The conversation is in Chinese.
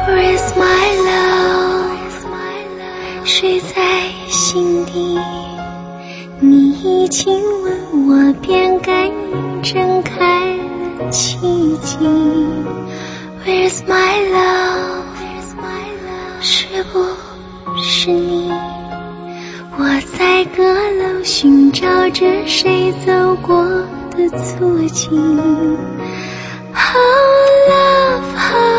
Where is my love？ 睡在心底，你一亲吻我，便感应睁开了奇迹。Where is my love？ 是不是你？我在阁楼寻找着谁走过的足迹。Oh love，